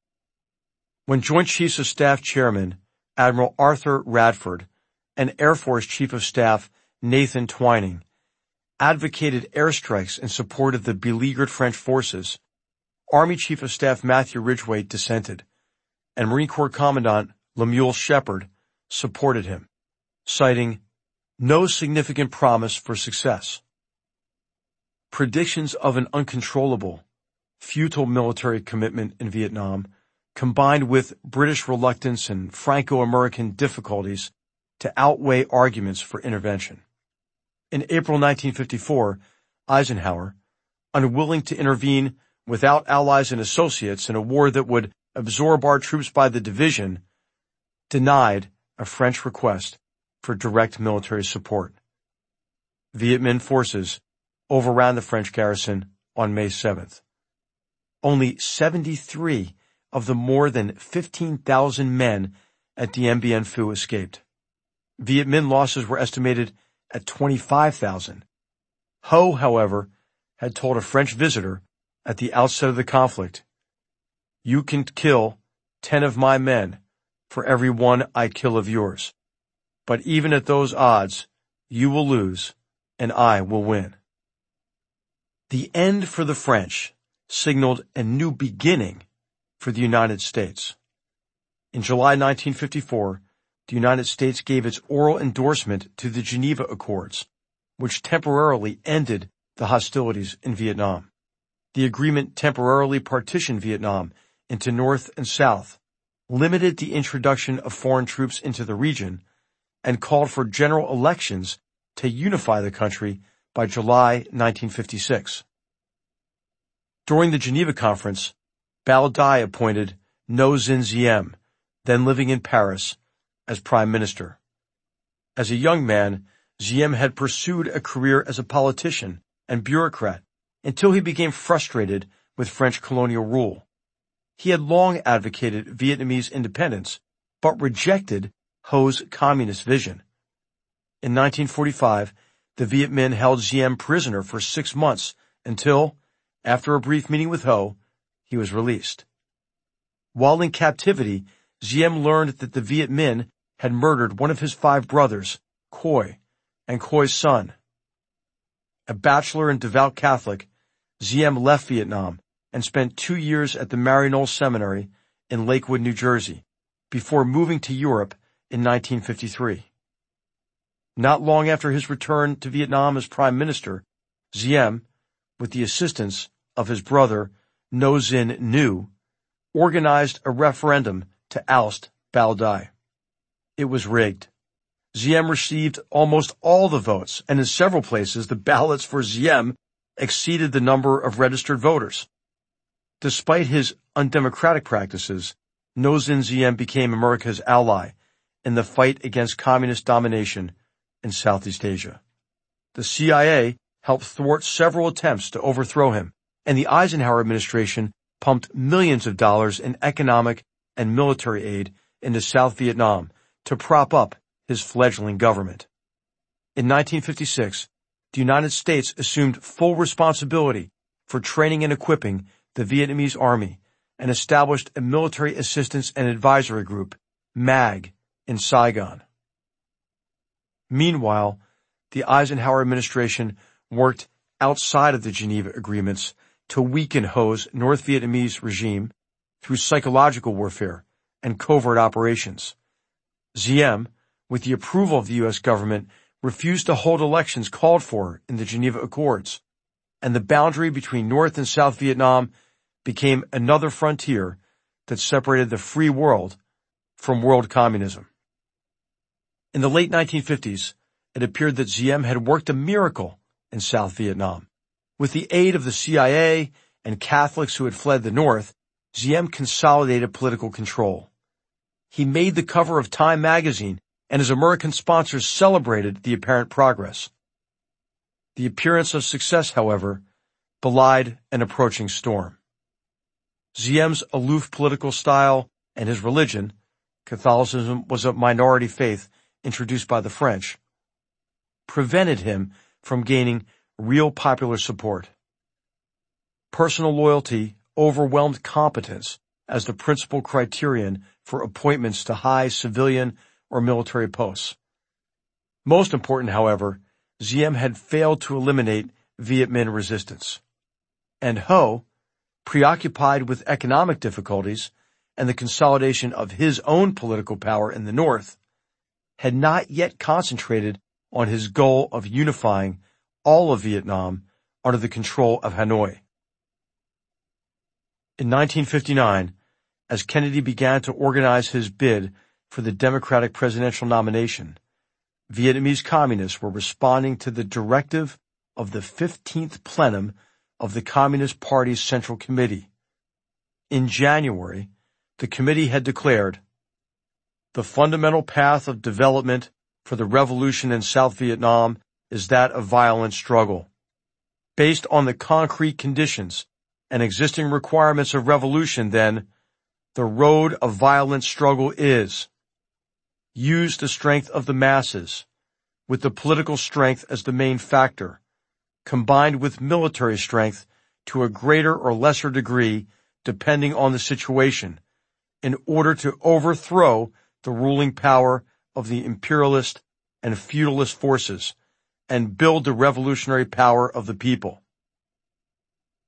When Joint Chiefs of Staff Chairman Admiral Arthur Radford and Air Force Chief of Staff Nathan Twining advocated airstrikes in support of the beleaguered French forces, Army Chief of Staff Matthew Ridgway dissented, and Marine Corps Commandant Lemuel Shepard supported him, citing no significant promise for success. Predictions of an uncontrollable, futile military commitment in Vietnam, combined with British reluctance and Franco-American difficulties to outweigh arguments for intervention. In April 1954, Eisenhower, unwilling to intervene without allies and associates in a war that would absorb our troops by the division, denied a French request for direct military support. Viet Minh forces overran the French garrison on May 7th. Only 73 of the more than 15,000 men at Dien Bien Phu escaped. Viet Minh losses were estimated at 25,000. Ho, however, had told a French visitor at the outset of the conflict, "You can kill 10 of my men for every one I kill of yours. But even at those odds, you will lose and I will win." The end for the French signaled a new beginning for the United States. In July 1954, the United States gave its oral endorsement to the Geneva Accords, which temporarily ended the hostilities in Vietnam. The agreement temporarily partitioned Vietnam into North and South, limited the introduction of foreign troops into the region, and called for general elections to unify the country by July 1956. During the Geneva Conference, Bao Dai appointed Ngo Dinh Diem, then living in Paris, as Prime Minister. As a young man, Diem had pursued a career as a politician and bureaucrat until he became frustrated with French colonial rule. He had long advocated Vietnamese independence, but rejected Ho's communist vision. In 1945, the Viet Minh held Diem prisoner for 6 months until, after a brief meeting with Ho, he was released. While in captivity, Diem learned that the Viet Minh had murdered one of his 5 brothers, Khoi, and Khoi's son. A bachelor and devout Catholic, Diem left Vietnam and spent 2 years at the Maryknoll Seminary in Lakewood, New Jersey, before moving to Europe in 1953. Not long after his return to Vietnam as Prime Minister, Diem, with the assistance of his brother Ngo Dinh Nhu, organized a referendum to oust Bao Dai. It was rigged. Diem received almost all the votes, and in several places the ballots for Diem exceeded the number of registered voters. Despite his undemocratic practices, Ngo Dinh Diem became America's ally in the fight against communist domination in Southeast Asia. The CIA helped thwart several attempts to overthrow him, and the Eisenhower administration pumped millions of dollars in economic and military aid into South Vietnam to prop up his fledgling government. In 1956, the United States assumed full responsibility for training and equipping the Vietnamese Army and established a Military Assistance and Advisory Group, MAG, in Saigon. Meanwhile, the Eisenhower administration worked outside of the Geneva Agreements to weaken Ho's North Vietnamese regime through psychological warfare and covert operations. Diem, with the approval of the U.S. government, refused to hold elections called for in the Geneva Accords, and the boundary between North and South Vietnam became another frontier that separated the free world from world communism. In the late 1950s, it appeared that Diem had worked a miracle in South Vietnam. With the aid of the CIA and Catholics who had fled the North, Diem consolidated political control. He made the cover of Time magazine, and his American sponsors celebrated the apparent progress. The appearance of success, however, belied an approaching storm. Diem's aloof political style and his religion, Catholicism was a minority faith introduced by the French, prevented him from gaining real popular support. Personal loyalty overwhelmed competence as the principal criterion for appointments to high civilian or military posts. Most important, however, Diem had failed to eliminate Viet Minh resistance. And Ho, preoccupied with economic difficulties and the consolidation of his own political power in the North, had not yet concentrated on his goal of unifying all of Vietnam under the control of Hanoi. In 1959, as Kennedy began to organize his bid for the Democratic presidential nomination, Vietnamese communists were responding to the directive of the 15th plenum of the Communist Party's Central Committee. In January, the committee had declared, "The fundamental path of development for the revolution in South Vietnam is that of violent struggle. Based on the concrete conditions and existing requirements of revolution, then, the road of violent struggle is: use the strength of the masses, with the political strength as the main factor, combined with military strength to a greater or lesser degree depending on the situation, in order to overthrow the ruling power of the imperialist and feudalist forces and build the revolutionary power of the people."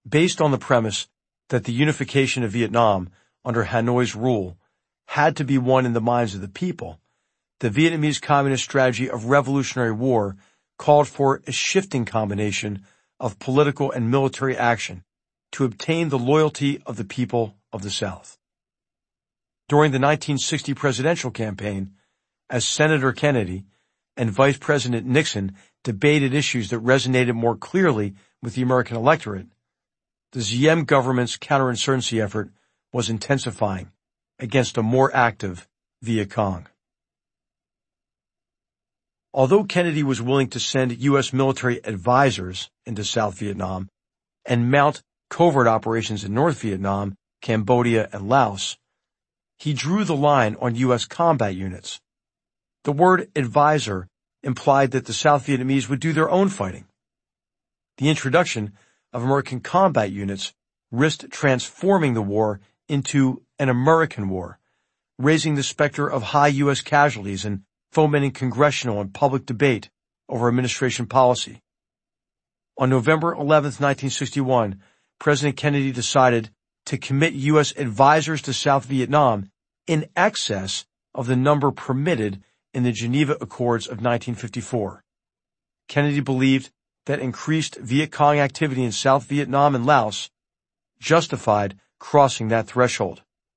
Based on the premise that the unification of Vietnam under Hanoi's rule had to be won in the minds of the people, the Vietnamese Communist strategy of revolutionary war called for a shifting combination of political and military action to obtain the loyalty of the people of the South. During the 1960 presidential campaign, as Senator Kennedy and Vice President Nixon debated issues that resonated more clearly with the American electorate, the Diem government's counterinsurgency effort was intensifying against a more active Viet Cong. Although Kennedy was willing to send U.S. military advisors into South Vietnam and mount covert operations in North Vietnam, Cambodia, and Laos, he drew the line on U.S. combat units. The word advisor implied that the South Vietnamese would do their own fighting. The introduction of American combat units risked transforming the war into an American war, raising the specter of high U.S. casualties and fomenting congressional and public debate over administration policy. On November 11, 1961, President Kennedy decided to commit U.S. advisors to South Vietnam in excess of the number permitted in the Geneva Accords of 1954. Kennedy believed that increased Viet Cong activity in South Vietnam and Laos justified crossing that threshold.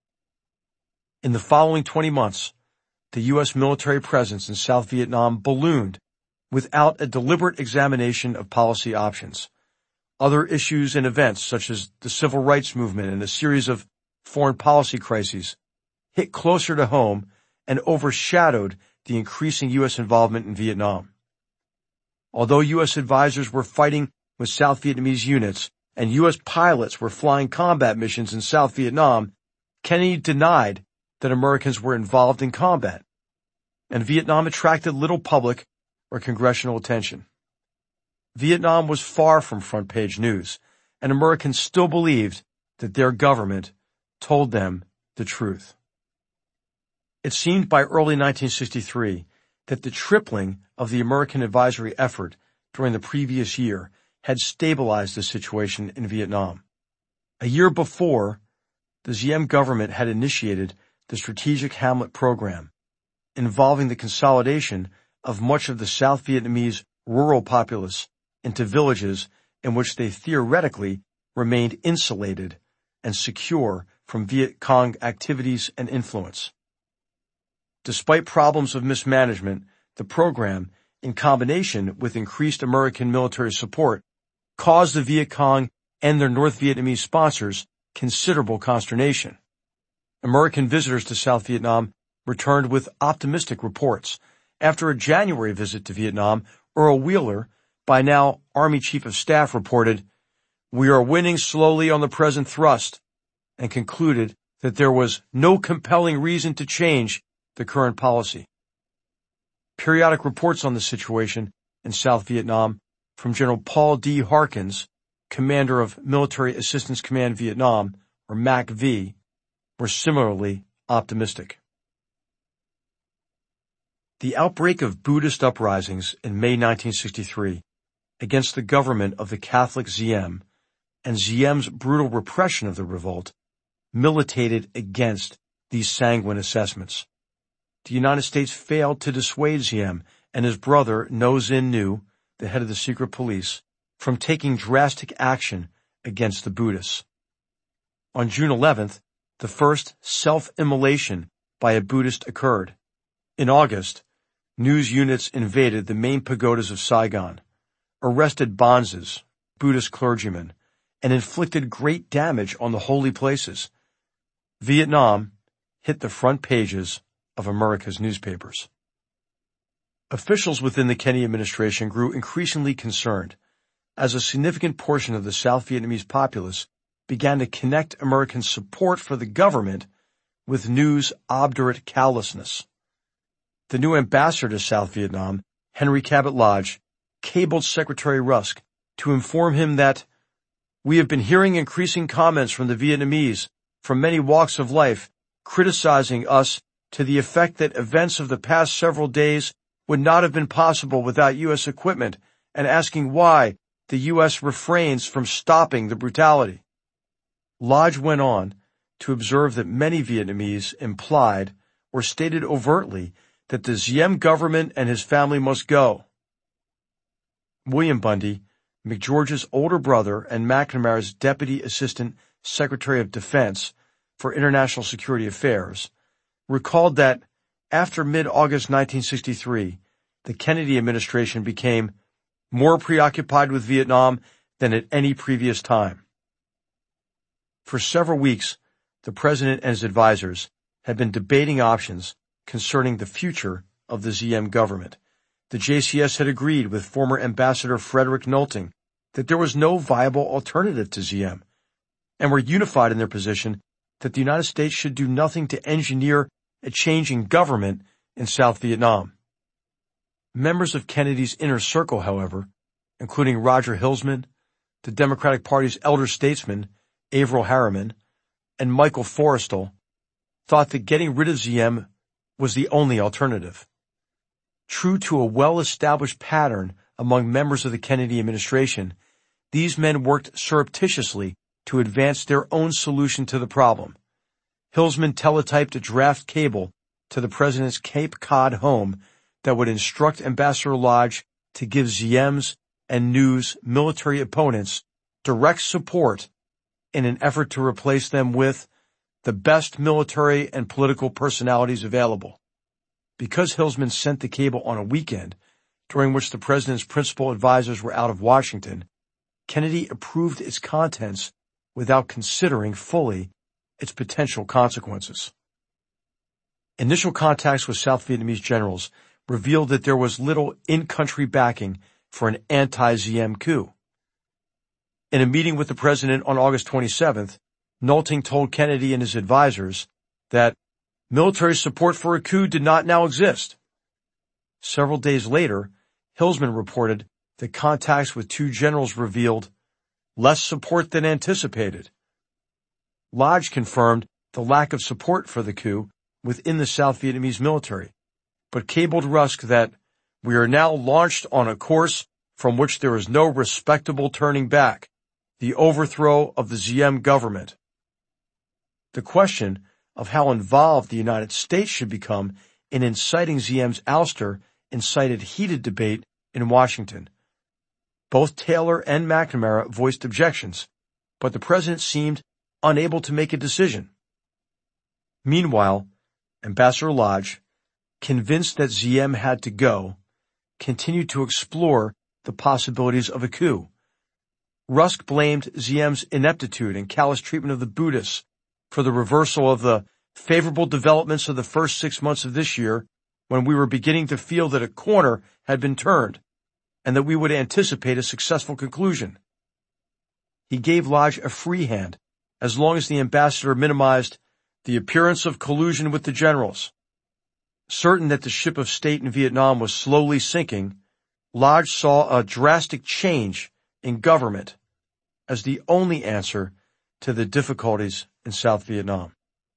In the following 20 months, the U.S. military presence in South Vietnam ballooned without a deliberate examination of policy options. Other issues and events, such as the civil rights movement and a series of foreign policy crises, hit closer to home and overshadowed the increasing U.S. involvement in Vietnam. Although U.S. advisors were fighting with South Vietnamese units and U.S. pilots were flying combat missions in South Vietnam, Kennedy denied that Americans were involved in combat, and Vietnam attracted little public or congressional attention. Vietnam was far from front-page news, and Americans still believed that their government told them the truth. It seemed by early 1963 that the tripling of the American advisory effort during the previous year had stabilized the situation in Vietnam. A year before, the Diem government had initiated the Strategic Hamlet Program, involving the consolidation of much of the South Vietnamese rural populace into villages in which they theoretically remained insulated and secure from Viet Cong activities and influence. Despite problems of mismanagement, the program, in combination with increased American military support, caused the Viet Cong and their North Vietnamese sponsors considerable consternation. American visitors to South Vietnam returned with optimistic reports. After a January visit to Vietnam, Earl Wheeler, by now Army Chief of Staff, reported, "We are winning slowly on the present thrust," and concluded that there was no compelling reason to change the current policy. Periodic reports on the situation in South Vietnam from General Paul D. Harkins, commander of Military Assistance Command Vietnam, or MACV, were similarly optimistic. The outbreak of Buddhist uprisings in May 1963 against the government of the Catholic Diem and Diem's brutal repression of the revolt militated against these sanguine assessments. The United States failed to dissuade Diem and his brother Ngo Dinh Nhu, the head of the secret police, from taking drastic action against the Buddhists. On June 11th, the first self-immolation by a Buddhist occurred. In August, news units invaded the main pagodas of Saigon, arrested bonzes, Buddhist clergymen, and inflicted great damage on the holy places. Vietnam hit the front pages of America's newspapers. Officials within the Kennedy administration grew increasingly concerned as a significant portion of the South Vietnamese populace began to connect American support for the government with Ngu's obdurate callousness. The new ambassador to South Vietnam, Henry Cabot Lodge, cabled Secretary Rusk to inform him that, "We have been hearing increasing comments from the Vietnamese from many walks of life criticizing us to the effect that events of the past several days would not have been possible without U.S. equipment and asking why, the U.S. refrains from stopping the brutality. Lodge went on to observe that many Vietnamese implied or stated overtly that the Diem government and his family must go. William Bundy, McGeorge's older brother and McNamara's Deputy Assistant Secretary of Defense for International Security Affairs, recalled that after mid-August 1963, the Kennedy administration became more preoccupied with Vietnam than at any previous time. For several weeks, the president and his advisors had been debating options concerning the future of the Diem government. The JCS had agreed with former Ambassador Frederick Nolting that there was no viable alternative to Diem, and were unified in their position that the United States should do nothing to engineer a change in government in South Vietnam. Members of Kennedy's inner circle, however, including Roger Hilsman, the Democratic Party's elder statesman, Averell Harriman, and Michael Forrestal, thought that getting rid of Diem was the only alternative. True to a well-established pattern among members of the Kennedy administration, these men worked surreptitiously to advance their own solution to the problem. Hilsman teletyped a draft cable to the president's Cape Cod home that would instruct Ambassador Lodge to give Diem's and New's military opponents direct support in an effort to replace them with the best military and political personalities available. Because Hilsman sent the cable on a weekend, during which the president's principal advisors were out of Washington, Kennedy approved its contents without considering fully its potential consequences. Initial contacts with South Vietnamese generals revealed that there was little in-country backing for an anti-Diem coup. In a meeting with the president on August 27th, Nolting told Kennedy and his advisors that military support for a coup did not now exist. Several days later, Hilsman reported that contacts with two generals revealed less support than anticipated. Lodge confirmed the lack of support for the coup within the South Vietnamese military, but cabled Rusk that we are now launched on a course from which there is no respectable turning back, the overthrow of the Diem government. The question of how involved the United States should become in inciting Diem's ouster incited heated debate in Washington. Both Taylor and McNamara voiced objections, but the president seemed unable to make a decision. Meanwhile, Ambassador Lodge, convinced that Diem had to go, continued to explore the possibilities of a coup. Rusk blamed Diem's ineptitude and callous treatment of the Buddhists for the reversal of the favorable developments of the first 6 months of this year, when we were beginning to feel that a corner had been turned and that we would anticipate a successful conclusion. He gave Lodge a free hand as long as the ambassador minimized the appearance of collusion with the generals. Certain that the ship of state in Vietnam was slowly sinking, Lodge saw a drastic change in government as the only answer to the difficulties in South Vietnam.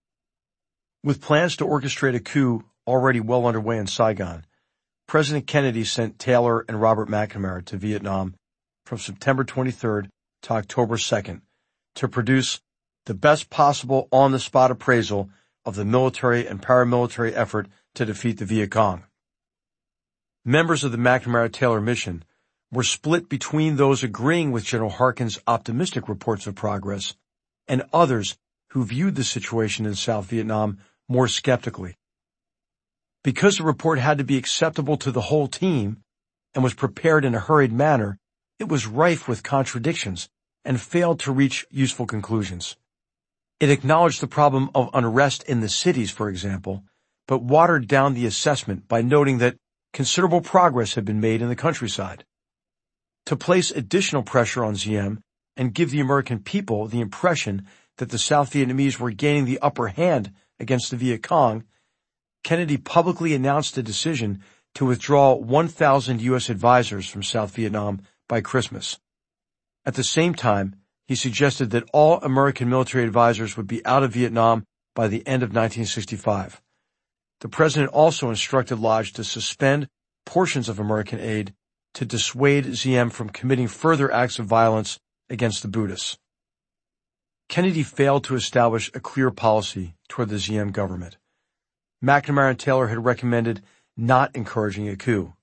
With plans to orchestrate a coup already well underway in Saigon, President Kennedy sent Taylor and Robert McNamara to Vietnam from September 23rd to October 2nd to produce the best possible on-the-spot appraisal of the military and paramilitary effort to defeat the Viet Cong. Members of the McNamara-Taylor mission were split between those agreeing with General Harkin's optimistic reports of progress and others who viewed the situation in South Vietnam more skeptically. Because the report had to be acceptable to the whole team and was prepared in a hurried manner, it was rife with contradictions and failed to reach useful conclusions. It acknowledged the problem of unrest in the cities, for example, but watered down the assessment by noting that considerable progress had been made in the countryside. To place additional pressure on Diem and give the American people the impression that the South Vietnamese were gaining the upper hand against the Viet Cong, Kennedy publicly announced a decision to withdraw 1,000 U.S. advisors from South Vietnam by Christmas. At the same time, he suggested that all American military advisors would be out of Vietnam by the end of 1965. The president also instructed Lodge to suspend portions of American aid to dissuade Diem from committing further acts of violence against the Buddhists. Kennedy failed to establish a clear policy toward the Diem government. McNamara and Taylor had recommended not encouraging a coup.